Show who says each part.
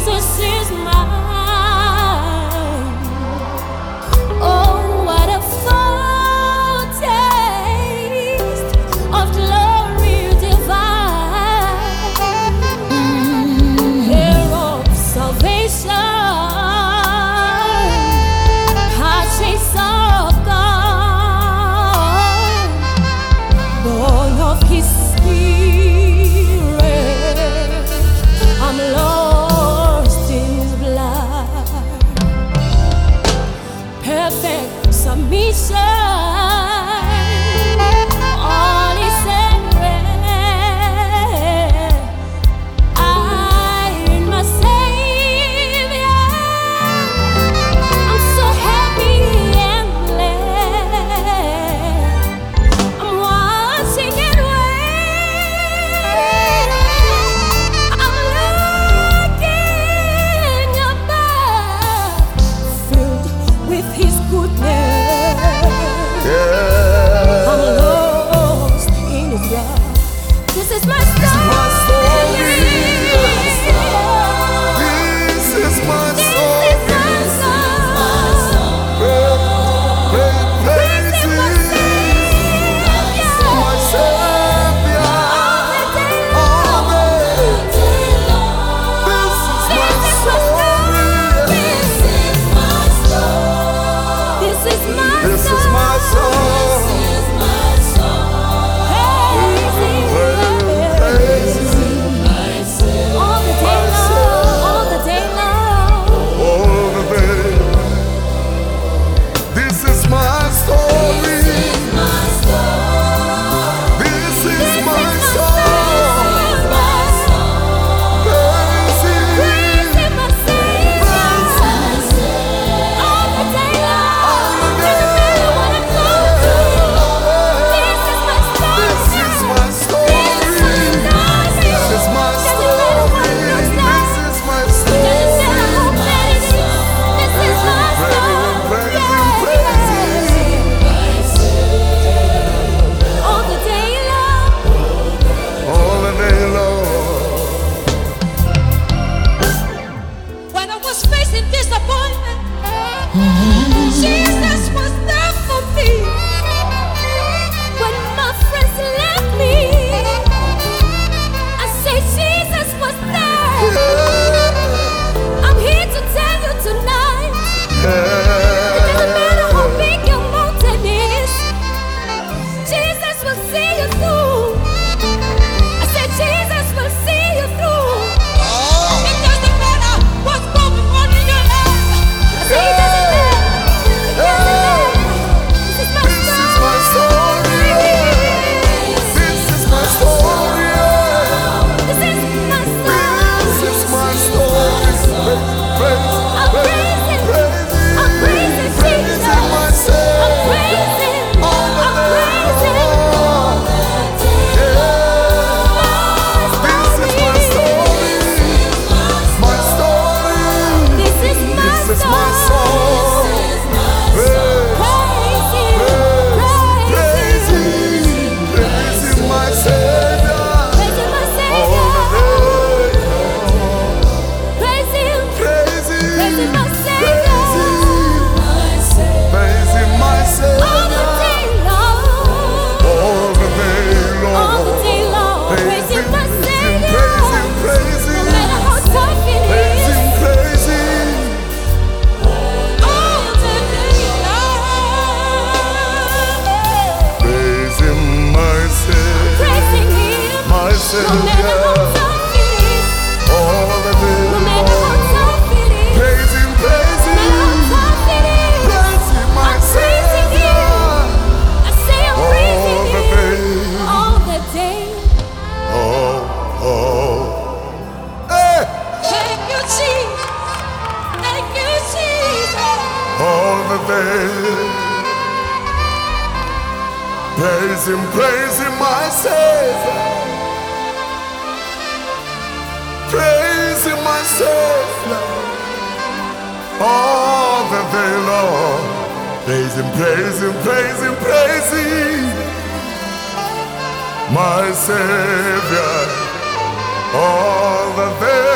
Speaker 1: is mine. Oh, what a foretaste of glory divine, heir of salvation, purchase of God, born of His Spirit. I'm lost in His blood. Perfect submission. All is at rest. I in my Savior. I'm so happy and glad. I'm watching and waiting. I'm looking above, filled with His goodness. I'm lost in His love. This is my story.
Speaker 2: This is my
Speaker 1: This is
Speaker 2: story.
Speaker 1: my song.
Speaker 2: Praise Him, my Savior. All day. This is my story.
Speaker 1: This is my
Speaker 2: This is my song. Praise Him.
Speaker 1: All the day long, all the day long.
Speaker 2: All the day. This is my story. This is my song. Praise Him.
Speaker 1: Praise Him, my Savior. All the day long. Doesn't matter what I'm going through. This is my story.
Speaker 2: This is my story. This is my story. This is my story. Praise Him, praise Him.
Speaker 1: All the day long.
Speaker 2: All the day long.
Speaker 1: When I was facing disappointment, Jesus was there for me. When my friends left me, I say Jesus was there. I'm here to tell you tonight, doesn't matter how big your mountain is, Jesus will see you through. I said Jesus will see you through. It doesn't matter what's going on in your life. I say it doesn't matter. It doesn't matter. This is my
Speaker 2: This is my story. This is my story.
Speaker 1: This is my
Speaker 2: This is my story. Praise,
Speaker 1: I'm praising. I'm praising
Speaker 2: praise Him, my
Speaker 1: Jesus. I'm
Speaker 2: Savior.
Speaker 1: praising.
Speaker 2: All the
Speaker 1: I'm
Speaker 2: day
Speaker 1: praising.
Speaker 2: long. This is my story. My story.
Speaker 1: This is my
Speaker 2: This is my
Speaker 1: song.
Speaker 2: song. Praise,
Speaker 1: Praise Him.
Speaker 2: praise Him. Praise Him, my Savior.
Speaker 1: Praise Him, my
Speaker 2: All the
Speaker 1: Savior.
Speaker 2: day.
Speaker 1: Praise Him.
Speaker 2: Praise Him.
Speaker 1: Praise Him, my
Speaker 2: Praise
Speaker 1: Savior.
Speaker 2: Him. Praise Him, my
Speaker 1: All the
Speaker 2: Savior.
Speaker 1: day long.
Speaker 2: All the day
Speaker 1: All the
Speaker 2: long.
Speaker 1: day long. Praise Him, my Savior.
Speaker 2: Praise Him, praise
Speaker 1: No
Speaker 2: Him.
Speaker 1: matter how tough it
Speaker 2: Praise
Speaker 1: is.
Speaker 2: Him, praise Him.
Speaker 1: All the day long.
Speaker 2: Praise Him, my Savior.
Speaker 1: Praising Him.
Speaker 2: My
Speaker 1: No matter how
Speaker 2: Savior.
Speaker 1: tough it is.
Speaker 2: All the day
Speaker 1: No matter how
Speaker 2: long.
Speaker 1: tough it is.
Speaker 2: Praise Him, praise
Speaker 1: No matter
Speaker 2: Him.
Speaker 1: how tough it is.
Speaker 2: Praise Him, my
Speaker 1: I'm praising
Speaker 2: Savior.
Speaker 1: I say I'm
Speaker 2: All
Speaker 1: praising
Speaker 2: the
Speaker 1: Him.
Speaker 2: day.
Speaker 1: All the day.
Speaker 2: Oh. Hey.
Speaker 1: Thank you, Jesus. Thank you, Jesus.
Speaker 2: All the day. Praise Him, my Savior. Praise Him, my Savior. All the day long. Praise Him, praise Him, praise Him, praise Him. My Savior. All the day